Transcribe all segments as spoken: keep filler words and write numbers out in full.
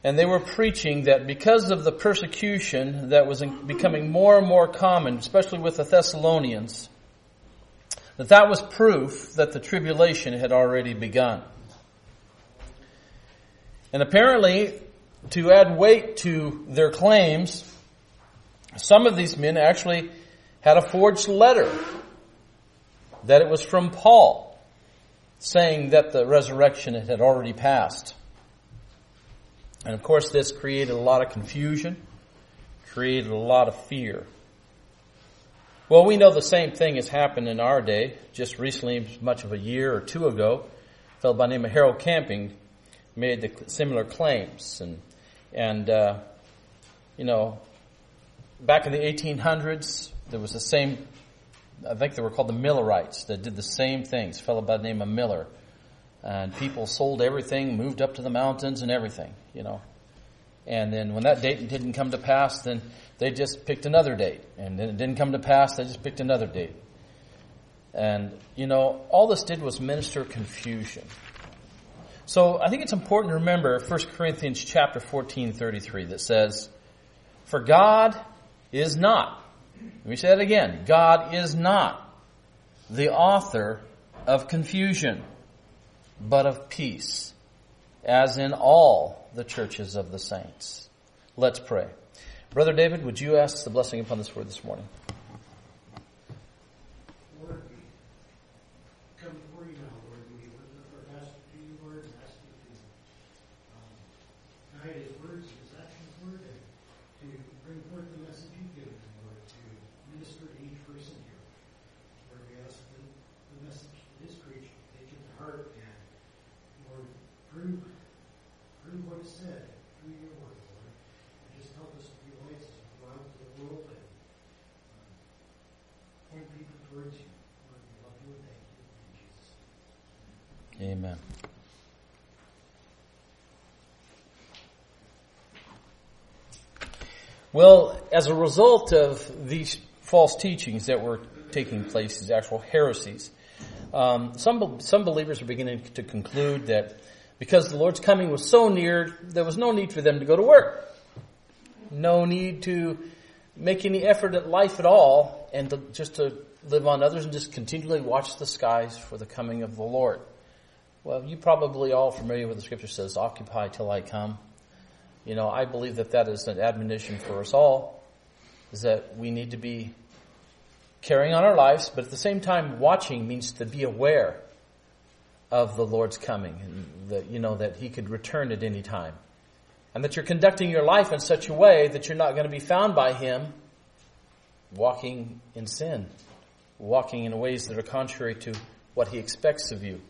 And they were preaching that because of the persecution that was becoming more and more common, especially with the Thessalonians, that that was proof that the tribulation had already begun. And apparently, to add weight to their claims, some of these men actually had a forged letter that it was from Paul, saying that the resurrection had already passed. And of course, this created a lot of confusion, created a lot of fear. Well, we know the same thing has happened in our day. Just recently, as much of a year or two ago, a fellow by the name of Harold Camping made the similar claims. And, and uh, you know, back in the eighteen hundreds, there was the same, I think they were called the Millerites, that did the same things. A fellow by the name of Miller. And people sold everything, moved up to the mountains and everything, you know. And then when that date didn't come to pass, then they just picked another date. And then it didn't come to pass, they just picked another date. And, you know, all this did was minister confusion. So I think it's important to remember First Corinthians chapter fourteen, thirty-three that says, "For God is not," let me say that again, God is not the author of confusion, but of peace, as in all the churches of the saints. Let's pray. Brother David, would you ask the blessing upon this word this morning? Lord, we come before you now, Lord. We lift up our pastor to you, Lord, and ask you to um, guide his words, his actions, Lord, and to bring forth the message you've given him, Lord, to minister to each person here. Lord, we ask that the message that is preached, take it to heart, and Lord, prove, prove what is said through your word, Lord. And just help us to be lights as we go out into the world and um, point people towards you. Lord, we love you and thank you. In Jesus' name. Amen. Well, as a result of these false teachings that were taking place, these actual heresies, Um, some some believers are beginning to conclude that because the Lord's coming was so near, there was no need for them to go to work. No need to make any effort at life at all, and to, just to live on others and just continually watch the skies for the coming of the Lord. Well, you probably all familiar with the scripture says, "Occupy till I come." You know, I believe that that is an admonition for us all, is that we need to be carrying on our lives, but at the same time, watching means to be aware of the Lord's coming, and that, you know, that He could return at any time. And that you're conducting your life in such a way that you're not going to be found by Him walking in sin, walking in ways that are contrary to what He expects of you.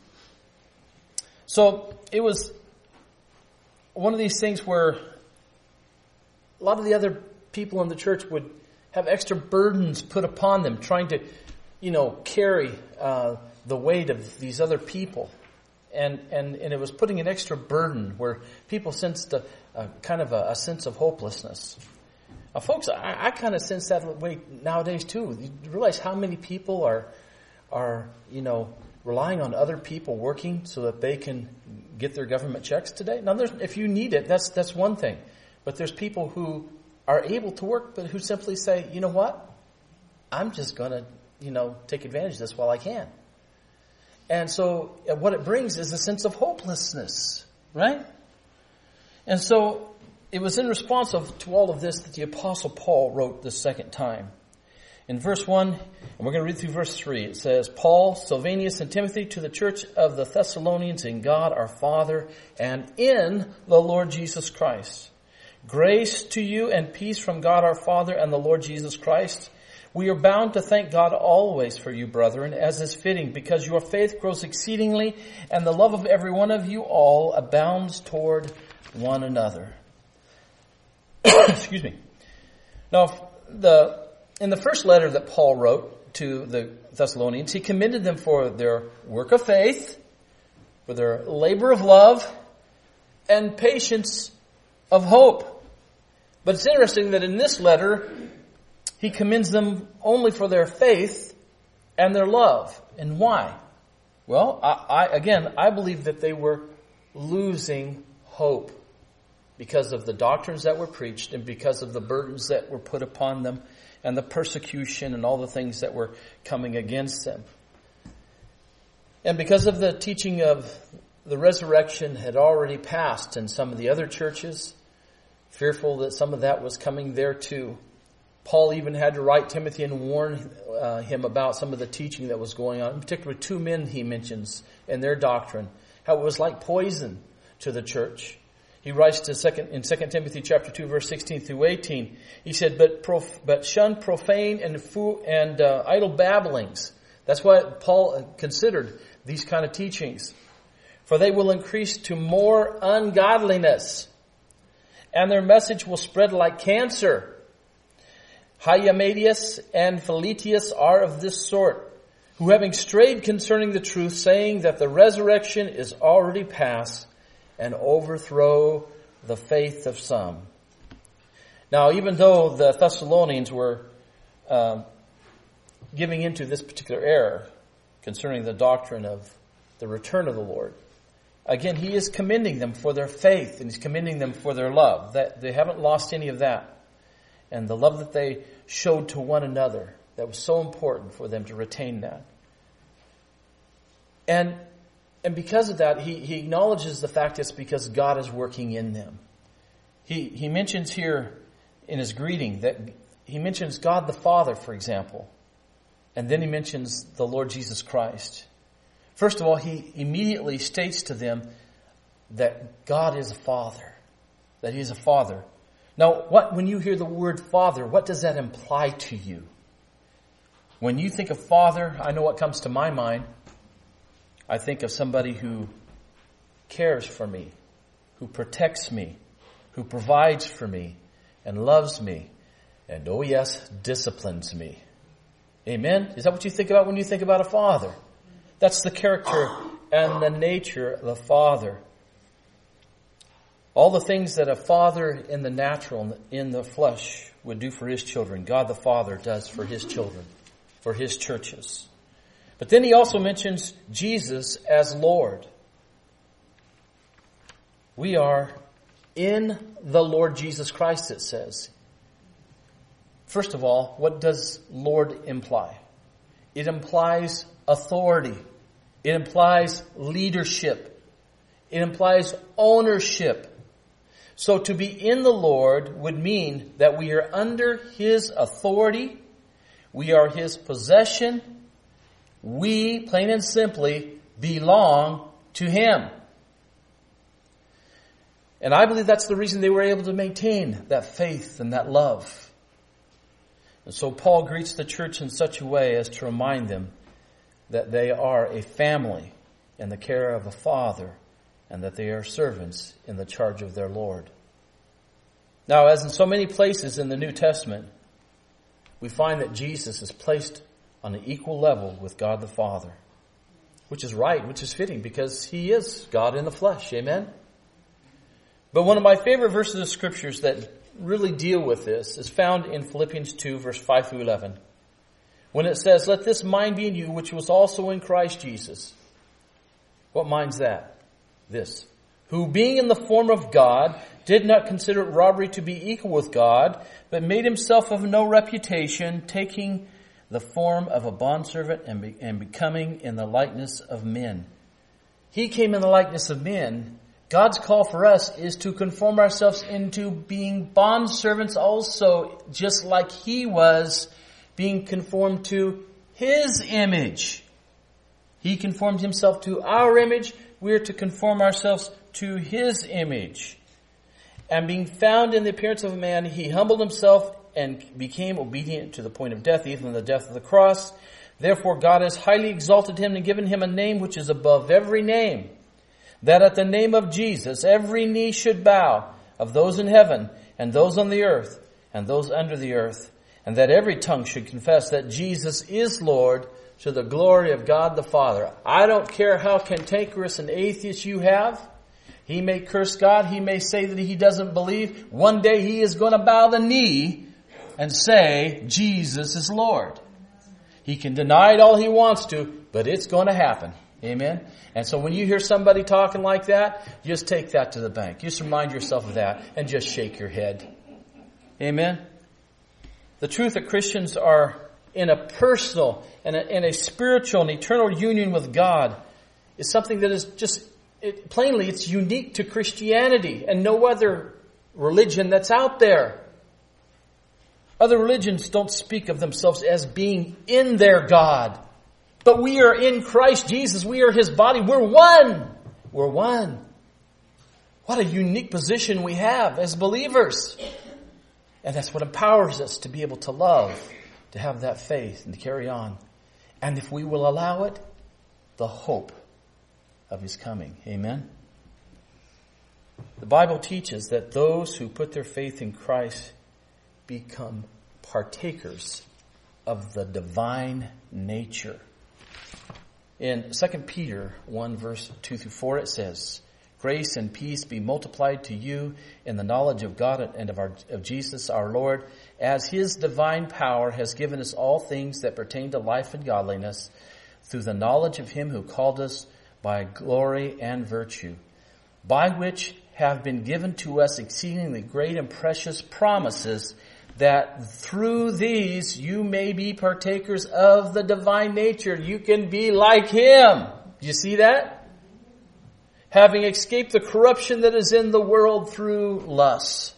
So, it was one of these things where a lot of the other people in the church would have extra burdens put upon them, trying to, you know, carry uh, the weight of these other people. And, and, and it was putting an extra burden where people sensed a, a kind of a, a sense of hopelessness. Now, folks, I, I kind of sense that way nowadays too. You realize how many people are, are, you know, relying on other people working so that they can get their government checks today? Now, there's, if you need it, that's that's one thing. But there's people who are able to work, but who simply say, you know what? I'm just going to, you know, take advantage of this while I can. And so what it brings is a sense of hopelessness, right? And so it was in response of, to all of this that the Apostle Paul wrote the second time. In verse one, and we're going to read through verse three, it says, "Paul, Silvanus, and Timothy to the church of the Thessalonians in God our Father and in the Lord Jesus Christ. Grace to you and peace from God our Father and the Lord Jesus Christ. We are bound to thank God always for you, brethren, as is fitting, because your faith grows exceedingly, and the love of every one of you all abounds toward one another." Excuse me. Now, the in the first letter that Paul wrote to the Thessalonians, he commended them for their work of faith, for their labor of love, and patience of hope. But it's interesting that in this letter, he commends them only for their faith and their love. And why? Well, I, I again, I believe that they were losing hope. because of the doctrines that were preached and because of the burdens that were put upon them and the persecution and all the things that were coming against them. And because of the teaching of the resurrection had already passed in some of the other churches, fearful that some of that was coming there too, Paul even had to write Timothy and warn uh, him about some of the teaching that was going on. In particular, two men he mentions in their doctrine, how it was like poison to the church. He writes to second in Second Timothy chapter two, verse sixteen through eighteen. He said, "But prof, but shun profane and fo- and uh, idle babblings." That's what Paul considered these kind of teachings. "For they will increase to more ungodliness, and their message will spread like cancer. Hymenaeus and Philetus are of this sort, who having strayed concerning the truth, saying that the resurrection is already past, and overthrow the faith of some." Now, even though the Thessalonians were uh, giving into this particular error concerning the doctrine of the return of the Lord, again, he is commending them for their faith, and he's commending them for their love. That they haven't lost any of that. And the love that they showed to one another, that was so important for them to retain that. And and because of that, he, he acknowledges the fact it's because God is working in them. He he mentions here in his greeting that he mentions God the Father, for example. And then he mentions the Lord Jesus Christ. First of all, he immediately states to them that God is a Father, that he is a Father. Now, what when you hear the word Father, what does that imply to you? When you think of Father, I know what comes to my mind. I think of somebody who cares for me, who protects me, who provides for me, and loves me, and, oh yes, disciplines me. Amen? Is that what you think about when you think about a father? That's the character and the nature of the Father. All the things that a father in the natural, in the flesh, would do for his children, God the Father does for his children, for his churches. But then he also mentions Jesus as Lord. We are in the Lord Jesus Christ, it says. First of all, what does Lord imply? It implies authority. It implies leadership. It implies ownership. So to be in the Lord would mean that we are under his authority. We are his possession. We, plain and simply, belong to him. And I believe that's the reason they were able to maintain that faith and that love. And so Paul greets the church in such a way as to remind them that they are a family in the care of a father, and that they are servants in the charge of their Lord. Now, as in so many places in the New Testament, we find that Jesus is placed on an equal level with God the Father, which is right, which is fitting, because he is God in the flesh. Amen? But one of my favorite verses of scriptures that really deal with this is found in Philippians two, verse five through eleven. When it says, "Let this mind be in you, which was also in Christ Jesus." What mind's that? This. "Who being in the form of God, did not consider it robbery to be equal with God, but made himself of no reputation, taking the form of a bondservant and, be, and becoming in the likeness of men." He came in the likeness of men. God's call for us is to conform ourselves into being bondservants also, just like he was being conformed to his image. He conformed himself to our image. We are to conform ourselves to his image. And being found in the appearance of a man, he humbled himself and became obedient to the point of death, even the death of the cross. Therefore God has highly exalted him and given him a name which is above every name, that at the name of Jesus every knee should bow, of those in heaven and those on the earth and those under the earth, and that every tongue should confess that Jesus is Lord, to the glory of God the Father. I don't care how cantankerous an atheist you have. He may curse God. He may say that he doesn't believe. One day he is going to bow the knee and say, Jesus is Lord. He can deny it all he wants to, but it's going to happen. Amen? And so when you hear somebody talking like that, just take that to the bank. Just remind yourself of that and just shake your head. Amen? The truth that Christians are in a personal and a, in a spiritual and eternal union with God is something that is just, it, plainly, it's unique to Christianity and no other religion that's out there. Other religions don't speak of themselves as being in their God. But we are in Christ Jesus. We are His body. We're one. We're one. What a unique position we have as believers. And that's what empowers us to be able to love, to have that faith and to carry on. And if we will allow it, the hope of His coming. Amen. The Bible teaches that those who put their faith in Christ become partakers of the divine nature. In Second Peter one verse two through four it says, "Grace and peace be multiplied to you in the knowledge of God and of, our, of Jesus our Lord, as His divine power has given us all things that pertain to life and godliness, through the knowledge of Him who called us by glory and virtue, by which have been given to us exceedingly great and precious promises, that through these you may be partakers of the divine nature." You can be like Him. Do you see that? Having escaped the corruption that is in the world through lust.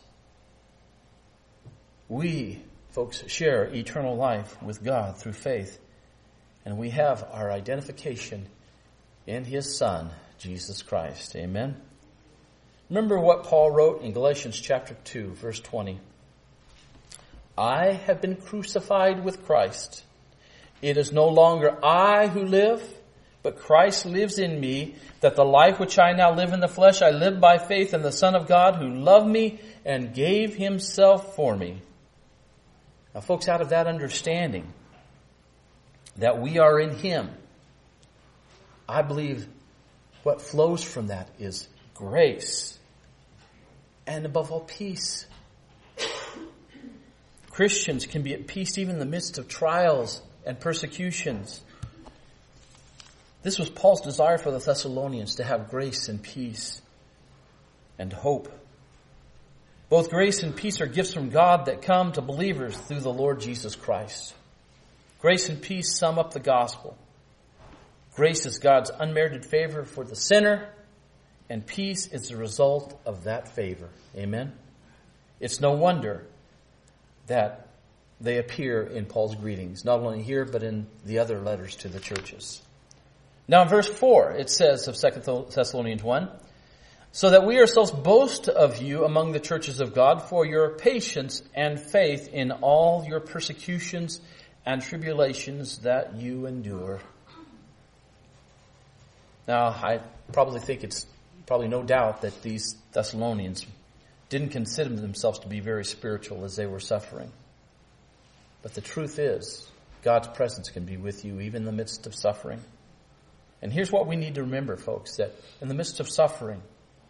We, folks, share eternal life with God through faith. And we have our identification in His Son, Jesus Christ. Amen. Remember what Paul wrote in Galatians chapter two, verse twenty. "I have been crucified with Christ. It is no longer I who live, but Christ lives in me. That the life which I now live in the flesh, I live by faith in the Son of God who loved me and gave Himself for me." Now, folks, out of that understanding that we are in Him, I believe what flows from that is grace and, above all, peace. Christians can be at peace even in the midst of trials and persecutions. This was Paul's desire for the Thessalonians, to have grace and peace and hope. Both grace and peace are gifts from God that come to believers through the Lord Jesus Christ. Grace and peace sum up the gospel. Grace is God's unmerited favor for the sinner, and peace is the result of that favor. Amen? It's no wonder that they appear in Paul's greetings, not only here, but in the other letters to the churches. Now in verse four, it says of Second Thessalonians one, "So that we ourselves boast of you among the churches of God for your patience and faith in all your persecutions and tribulations that you endure." Now, I probably think it's probably no doubt that these Thessalonians didn't consider themselves to be very spiritual as they were suffering. But the truth is, God's presence can be with you even in the midst of suffering. And here's what we need to remember, folks, that in the midst of suffering,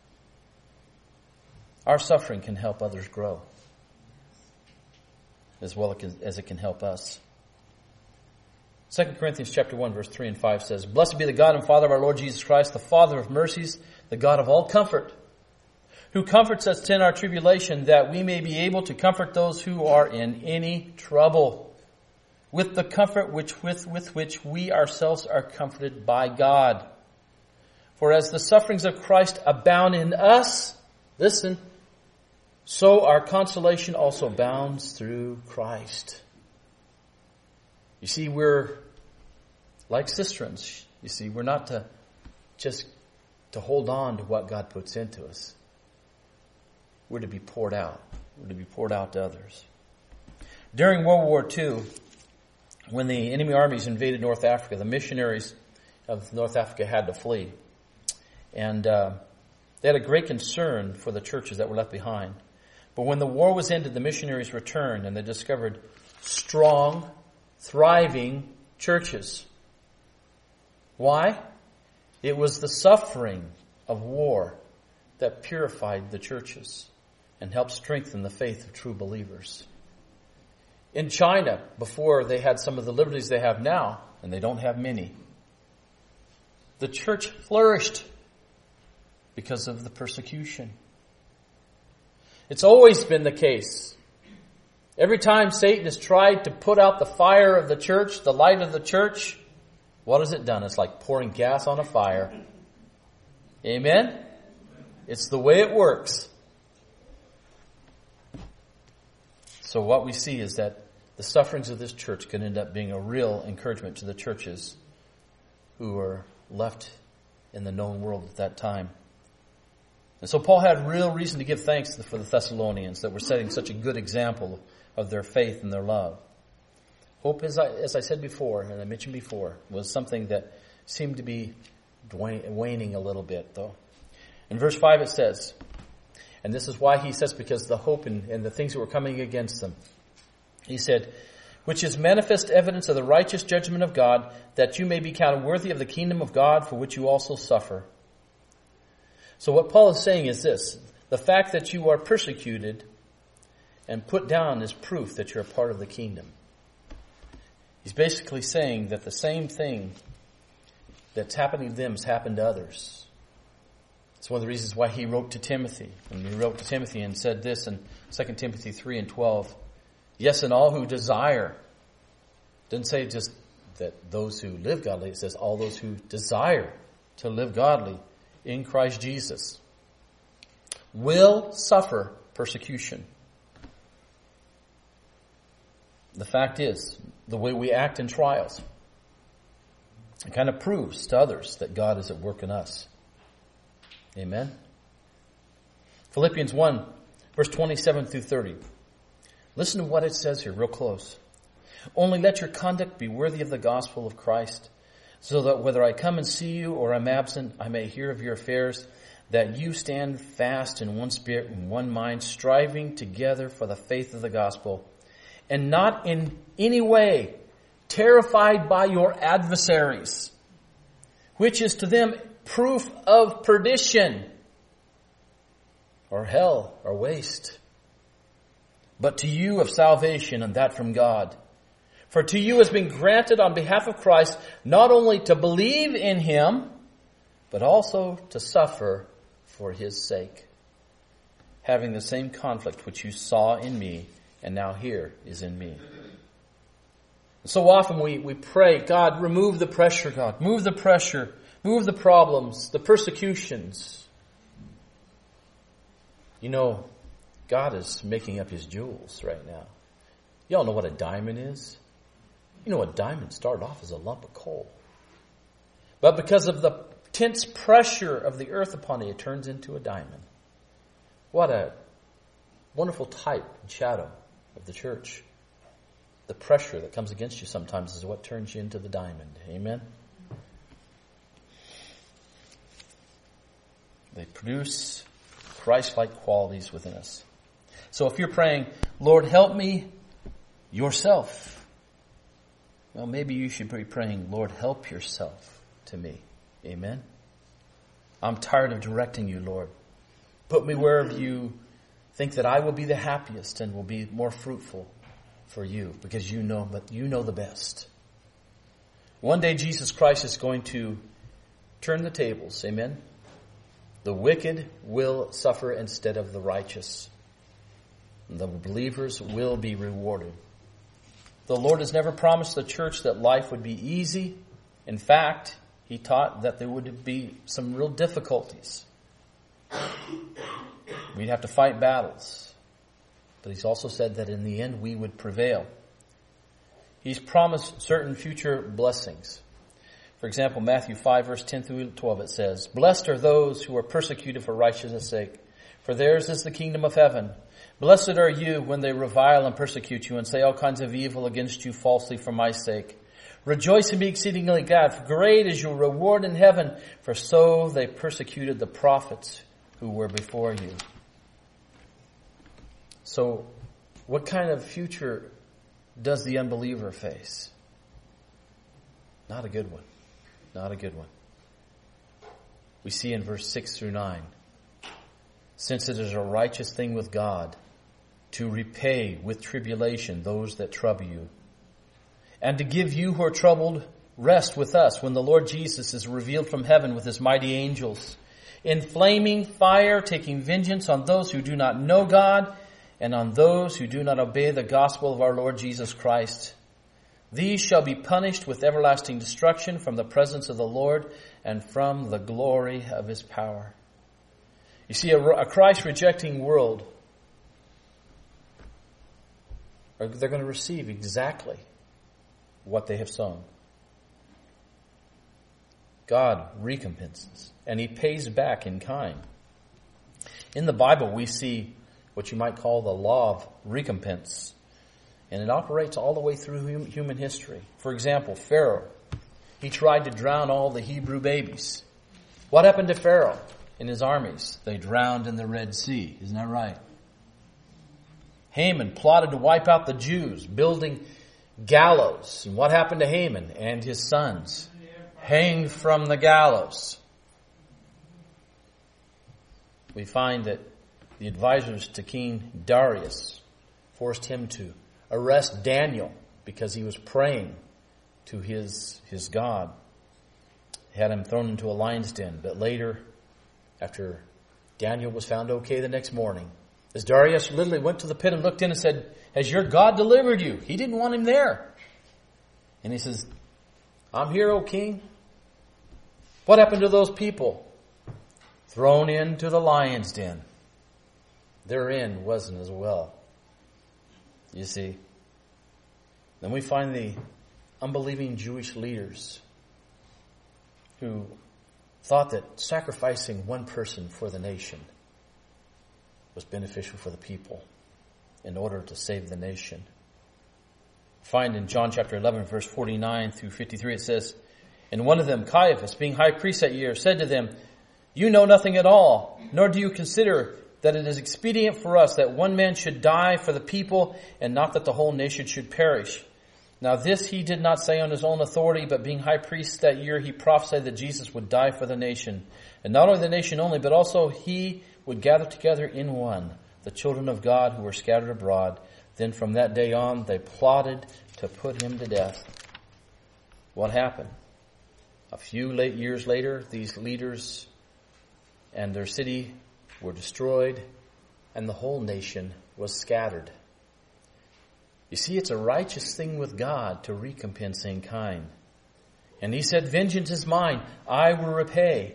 our suffering can help others grow as well as it can help us. Second Corinthians chapter one, verse three and five says, "Blessed be the God and Father of our Lord Jesus Christ, the Father of mercies, the God of all comfort, who comforts us in our tribulation, that we may be able to comfort those who are in any trouble, with the comfort which with, with which we ourselves are comforted by God. For as the sufferings of Christ abound in us," listen, "so our consolation also abounds through Christ." You see, we're like cisterns. You see, we're not to just to hold on to what God puts into us. We're to be poured out. We're to be poured out to others. During World War Two, when the enemy armies invaded North Africa, the missionaries of North Africa had to flee. And uh, they had a great concern for the churches that were left behind. But when the war was ended, the missionaries returned and they discovered strong, thriving churches. Why? It was the suffering of war that purified the churches and helped strengthen the faith of true believers. In China, before they had some of the liberties they have now, and they don't have many, The church flourished because of the persecution. It's always been the case. Every time Satan has tried to put out the fire of the church, the light of the church, what has it done? It's like pouring gas on a fire. Amen? It's the way it works. So what we see is that the sufferings of this church can end up being a real encouragement to the churches who are left in the known world at that time. And so Paul had real reason to give thanks for the Thessalonians that were setting such a good example of their faith and their love. Hope, as I, as I said before, and I mentioned before, was something that seemed to be waning a little bit, though. In verse five it says, and this is why he says, because the hope and, and the things that were coming against them. He said, which is manifest evidence of the righteous judgment of God, that you may be counted worthy of the kingdom of God, for which you also suffer. So what Paul is saying is this: the fact that you are persecuted and put down is proof that you're a part of the kingdom. He's basically saying that the same thing that's happening to them has happened to others. It's one of the reasons why he wrote to Timothy. And he wrote to Timothy and said this in Second Timothy three and twelve. Yes, and all who desire. It doesn't say just that those who live godly. It says all those who desire to live godly in Christ Jesus will suffer persecution. The fact is, the way we act in trials, it kind of proves to others that God is at work in us. Amen? Philippians one, verse twenty-seven through thirty. Listen to what it says here, real close. Only let your conduct be worthy of the gospel of Christ, so that whether I come and see you or am absent, I may hear of your affairs, that you stand fast in one spirit and one mind, striving together for the faith of the gospel, and not in any way terrified by your adversaries, which is to them proof of perdition, or hell, or waste, but to you of salvation, and that from God. For to you has been granted on behalf of Christ not only to believe in him, but also to suffer for his sake, having the same conflict which you saw in me and now here is in me. So often we, we pray, God, remove the pressure, God. Move the pressure. Move the problems, the persecutions. You know, God is making up his jewels right now. Y'all know what a diamond is? You know, a diamond started off as a lump of coal. But because of the intense pressure of the earth upon it, it turns into a diamond. What a wonderful type and shadow of the church. The pressure that comes against you sometimes is what turns you into the diamond. Amen? They produce Christ-like qualities within us. So if you're praying, Lord, help me yourself, well, maybe you should be praying, Lord, help yourself to me. Amen? I'm tired of directing you, Lord. Put me wherever you think that I will be the happiest and will be more fruitful for you, because you know, but you know the best. One day Jesus Christ is going to turn the tables. Amen? The wicked will suffer instead of the righteous. The believers will be rewarded. The Lord has never promised the church that life would be easy. In fact, he taught that there would be some real difficulties. We'd have to fight battles. But he's also said that in the end we would prevail. He's promised certain future blessings. For example, Matthew five, verse ten through twelve, it says, Blessed are those who are persecuted for righteousness' sake, for theirs is the kingdom of heaven. Blessed are you when they revile and persecute you and say all kinds of evil against you falsely for my sake. Rejoice and be exceedingly glad, for great is your reward in heaven, for so they persecuted the prophets who were before you. So, what kind of future does the unbeliever face? Not a good one. Not a good one. We see in verse six through nine, since it is a righteous thing with God to repay with tribulation those that trouble you, and to give you who are troubled rest with us when the Lord Jesus is revealed from heaven with his mighty angels, in flaming fire, taking vengeance on those who do not know God and on those who do not obey the gospel of our Lord Jesus Christ. These shall be punished with everlasting destruction from the presence of the Lord and from the glory of his power. You see, a, a Christ-rejecting world, they're going to receive exactly what they have sown. God recompenses, and he pays back in kind. In the Bible, we see what you might call the law of recompense, and it operates all the way through human history. For example, Pharaoh, he tried to drown all the Hebrew babies. What happened to Pharaoh and his armies? They drowned in the Red Sea. Isn't that right? Haman plotted to wipe out the Jews, building gallows. And what happened to Haman and his sons? Hanged from the gallows. We find that the advisors to King Darius forced him to arrest Daniel because he was praying to his, his God. They had him thrown into a lion's den. But later, after Daniel was found okay the next morning, as Darius literally went to the pit and looked in and said, "Has your God delivered you?" He didn't want him there. And he says, "I'm here, O king." What happened to those people? Thrown into the lion's den. Their end wasn't as well. You see. Then we find the unbelieving Jewish leaders who thought that sacrificing one person for the nation was beneficial for the people in order to save the nation. Find in John chapter eleven, verse forty-nine through fifty-three, it says, "And one of them, Caiaphas, being high priest that year, said to them, 'You know nothing at all, nor do you consider that it is expedient for us that one man should die for the people, and not that the whole nation should perish.' Now this he did not say on his own authority, but being high priest that year, he prophesied that Jesus would die for the nation. And not only the nation only, but also he would gather together in one the children of God who were scattered abroad. Then from that day on, they plotted to put him to death." What happened? A few late years later, these leaders and their city were destroyed, and the whole nation was scattered. You see, it's a righteous thing with God to recompense in kind. And he said, "Vengeance is mine, I will repay."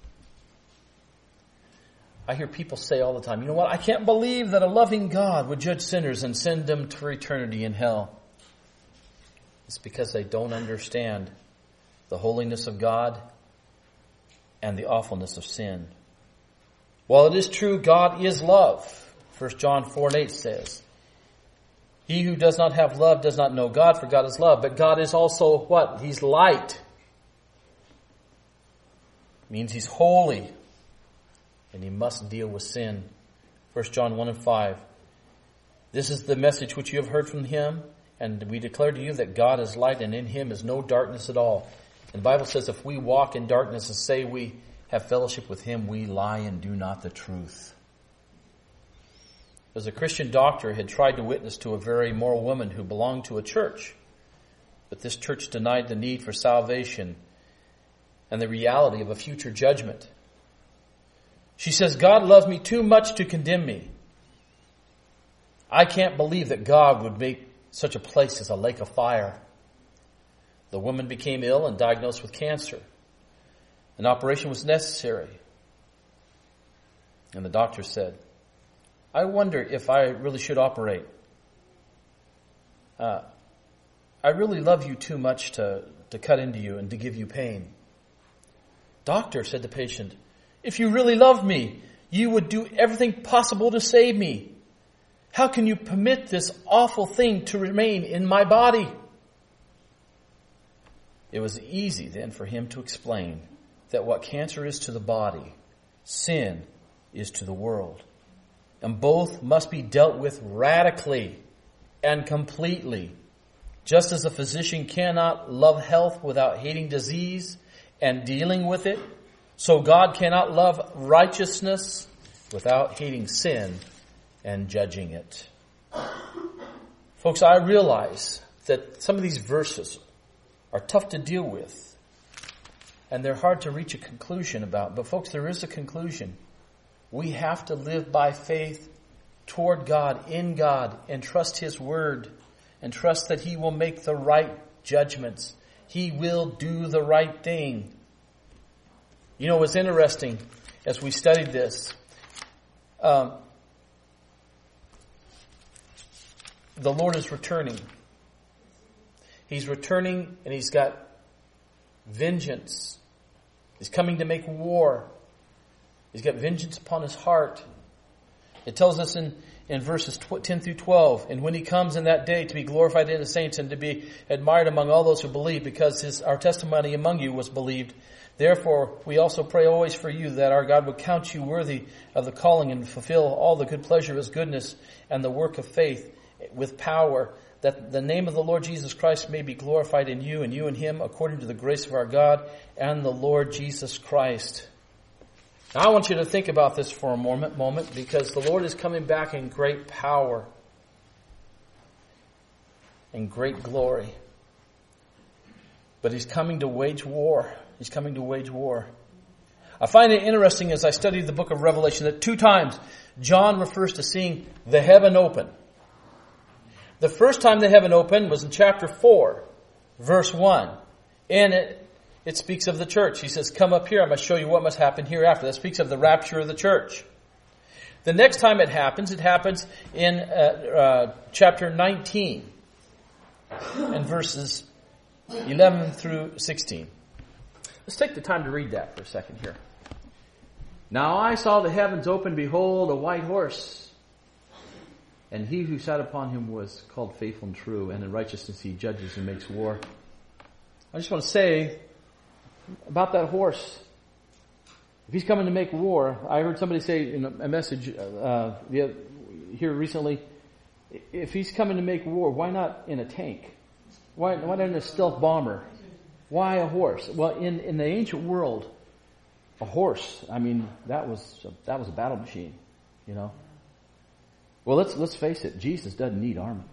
I hear people say all the time, "You know what? I can't believe that a loving God would judge sinners and send them to eternity in hell." It's because they don't understand the holiness of God and the awfulness of sin. While it is true God is love, First John four and eight says, "He who does not have love does not know God, for God is love." But God is also what? He's light. It means he's holy. And he must deal with sin. First John one and five. "This is the message which you have heard from him, and we declare to you that God is light, and in him is no darkness at all." And the Bible says if we walk in darkness and say we have fellowship with him, we lie and do not the truth. As a Christian doctor had tried to witness to a very immoral woman who belonged to a church, but this church denied the need for salvation and the reality of a future judgment. She says, "God loves me too much to condemn me. I can't believe that God would make such a place as a lake of fire." The woman became ill and diagnosed with cancer. An operation was necessary. And the doctor said, "I wonder if I really should operate. Uh, I really love you too much to, to cut into you and to give you pain." "Doctor," said the patient, "if you really loved me, you would do everything possible to save me. How can you permit this awful thing to remain in my body?" It was easy then for him to explain that what cancer is to the body, sin is to the world. And both must be dealt with radically and completely. Just as a physician cannot love health without hating disease and dealing with it, so God cannot love righteousness without hating sin and judging it. Folks, I realize that some of these verses are tough to deal with. And they're hard to reach a conclusion about. But folks, there is a conclusion. We have to live by faith toward God, in God, and trust His Word, and trust that He will make the right judgments. He will do the right thing. You know, what's interesting as we studied this, um, the Lord is returning. He's returning and He's got vengeance. He's coming to make war. He's got vengeance upon His heart. It tells us in, in verses ten through twelve, and when He comes in that day to be glorified in the saints and to be admired among all those who believe, because his, our testimony among you was believed. Therefore, we also pray always for you that our God would count you worthy of the calling and fulfill all the good pleasure of His goodness and the work of faith with power, that the name of the Lord Jesus Christ may be glorified in you and you in Him according to the grace of our God and the Lord Jesus Christ. Now I want you to think about this for a moment, moment because the Lord is coming back in great power and great glory. But He's coming to wage war. He's coming to wage war. I find it interesting as I studied the book of Revelation that two times John refers to seeing the heaven open. The first time the heaven opened was in chapter four, verse one. And it, it speaks of the church. He says, come up here, I must show you what must happen hereafter. That speaks of the rapture of the church. The next time it happens, it happens in uh, uh, chapter nineteen, and verses eleven through sixteen. Let's take the time to read that for a second here. Now I saw the heavens open, behold, a white horse. And he who sat upon him was called Faithful and True, and in righteousness he judges and makes war. I just want to say about that horse. If he's coming to make war, I heard somebody say in a message uh, here recently, if he's coming to make war, why not in a tank? Why, why not in a stealth bomber? Why a horse? Well, in, in the ancient world, a horse, I mean, that was a, that was a battle machine, you know. Well, let's let's face it, Jesus doesn't need armament.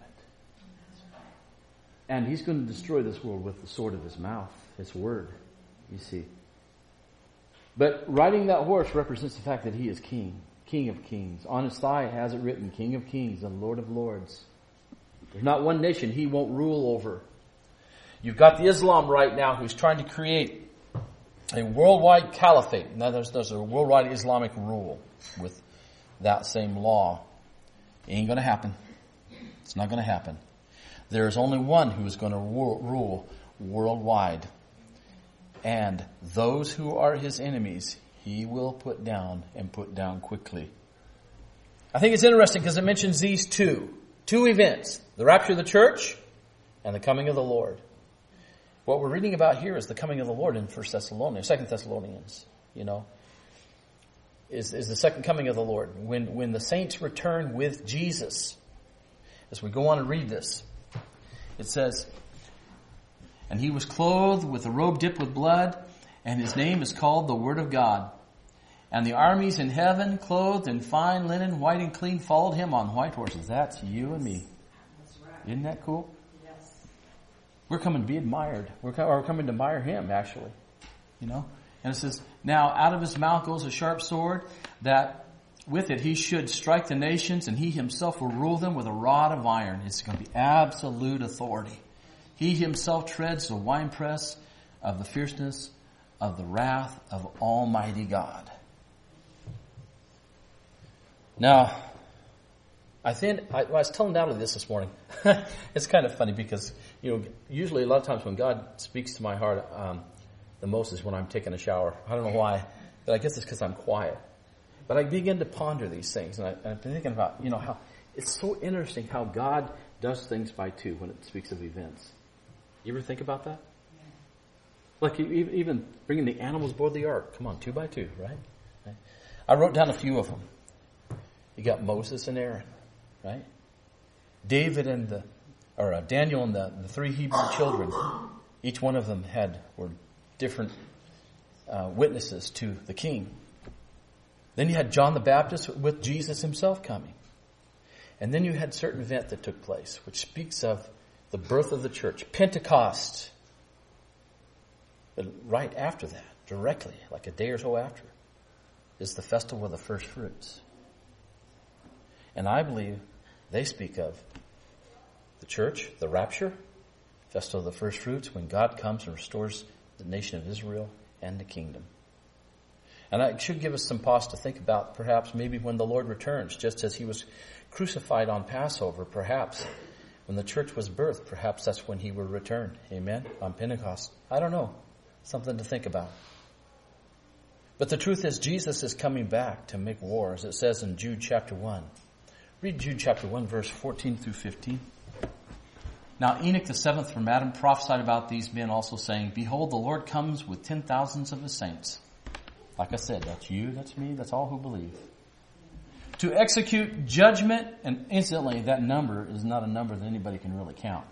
And He's going to destroy this world with the sword of His mouth, His word, you see. But riding that horse represents the fact that He is king, King of kings. On His thigh it has it written, King of kings and Lord of lords. There's not one nation He won't rule over. You've got the Islam right now who's trying to create a worldwide caliphate. Now there's, there's a worldwide Islamic rule with that same law. It ain't going to happen. It's not going to happen. There is only one who is going to rule worldwide. And those who are His enemies, He will put down and put down quickly. I think it's interesting because it mentions these two. Two events. The rapture of the church and the coming of the Lord. What we're reading about here is the coming of the Lord in First Thessalonians, Second Thessalonians, you know, is, is the second coming of the Lord. When, when the saints return with Jesus, as we go on and read this, it says, and He was clothed with a robe dipped with blood, and His name is called the Word of God. And the armies in heaven, clothed in fine linen, white and clean, followed Him on white horses. That's you and me. That's right. Isn't that cool? Yes. We're coming to be admired. We're, co- we're coming to admire Him, actually. You know? And it says, now out of His mouth goes a sharp sword, that with it He should strike the nations, and He Himself will rule them with a rod of iron. It's going to be absolute authority. He Himself treads the winepress of the fierceness of the wrath of Almighty God. Now, I think, I, I was telling Natalie this this morning. It's kind of funny because, you know, usually a lot of times when God speaks to my heart um, the most is when I'm taking a shower. I don't know why, but I guess it's because I'm quiet. But I begin to ponder these things, and, I, and I've been thinking about, you know, how it's so interesting how God does things by two when it speaks of events. You ever think about that? Yeah. Like even bringing the animals aboard the ark. Come on, two by two, right? right? I wrote down a few of them. You got Moses and Aaron, right? David and the, or uh, Daniel and the, the three Hebrew children. Each one of them had were different uh, witnesses to the king. Then you had John the Baptist with Jesus Himself coming. And then you had a certain event that took place, which speaks of the birth of the church. Pentecost. But right after that, directly, like a day or so after, is the festival of the first fruits. And I believe they speak of the church, the rapture, festival of the first fruits, when God comes and restores the nation of Israel and the kingdom. And it should give us some pause to think about perhaps maybe when the Lord returns, just as he was crucified on Passover, perhaps when the church was birthed, perhaps that's when he will return. Amen? On Pentecost. I don't know. Something to think about. But the truth is, Jesus is coming back to make war, as it says in Jude chapter one. Read Jude chapter one, verse fourteen through fifteen. Now Enoch the seventh from Adam prophesied about these men also, saying, Behold, the Lord comes with ten thousands of his saints. Like I said, that's you, that's me, that's all who believe. To execute judgment, and incidentally, that number is not a number that anybody can really count.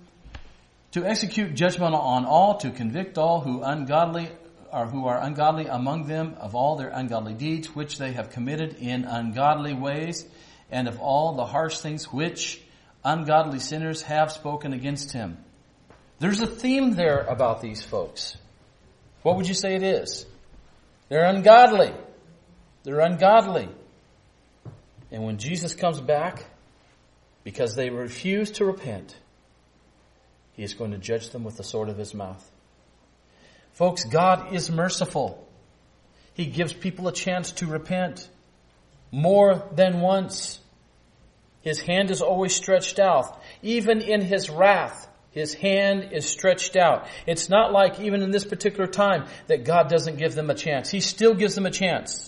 To execute judgment on all, to convict all who ungodly or who are ungodly among them of all their ungodly deeds, which they have committed in ungodly ways, and of all the harsh things which ungodly sinners have spoken against him. There's a theme there about these folks. What would you say it is? They're ungodly. They're ungodly. And when Jesus comes back, because they refuse to repent, he is going to judge them with the sword of his mouth. Folks, God is merciful. He gives people a chance to repent more than once. His hand is always stretched out. Even in his wrath, his hand is stretched out. It's not like even in this particular time that God doesn't give them a chance. He still gives them a chance.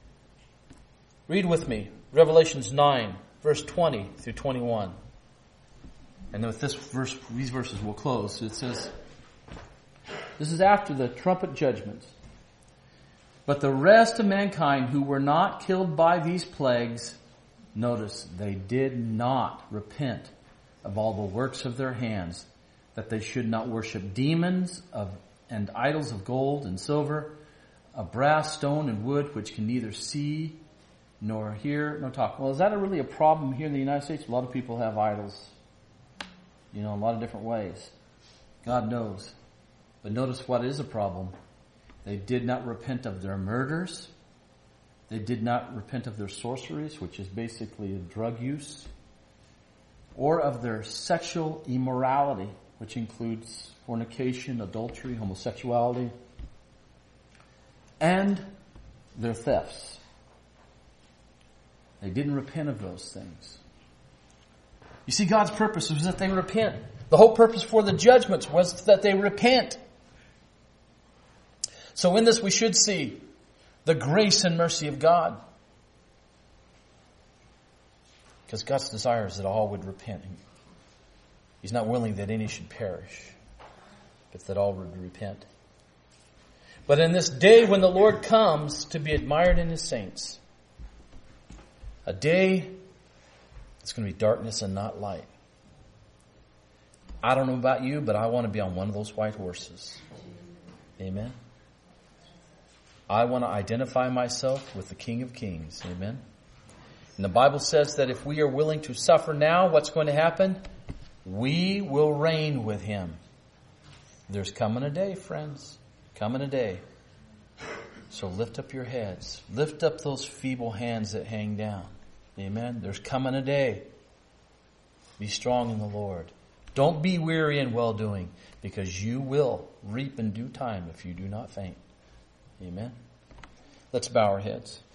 Read with me Revelations nine, verse twenty through twenty-one. And with this verse, these verses will close. It says, this is after the trumpet judgments. But the rest of mankind who were not killed by these plagues, notice, they did not repent of all the works of their hands, that they should not worship demons of and idols of gold and silver, of brass, stone, and wood, which can neither see nor hear nor talk. Well, is that a really a problem here in the United States? A lot of people have idols, you know, in a lot of different ways. God knows. But notice what is a problem. They did not repent of their murders. They did not repent of their sorceries, which is basically drug use, or of their sexual immorality, which includes fornication, adultery, homosexuality, and their thefts. They didn't repent of those things. You see, God's purpose was that they repent. The whole purpose for the judgments was that they repent. So in this we should see the grace and mercy of God. Because God's desire is that all would repent. He's not willing that any should perish, but that all would repent. But in this day when the Lord comes to be admired in his saints, a day that's going to be darkness and not light. I don't know about you, but I want to be on one of those white horses. Amen. I want to identify myself with the King of Kings. Amen. And the Bible says that if we are willing to suffer now, what's going to happen? We will reign with him. There's coming a day, friends. Coming a day. So lift up your heads. Lift up those feeble hands that hang down. Amen. There's coming a day. Be strong in the Lord. Don't be weary in well-doing, because you will reap in due time if you do not faint. Amen. Let's bow our heads.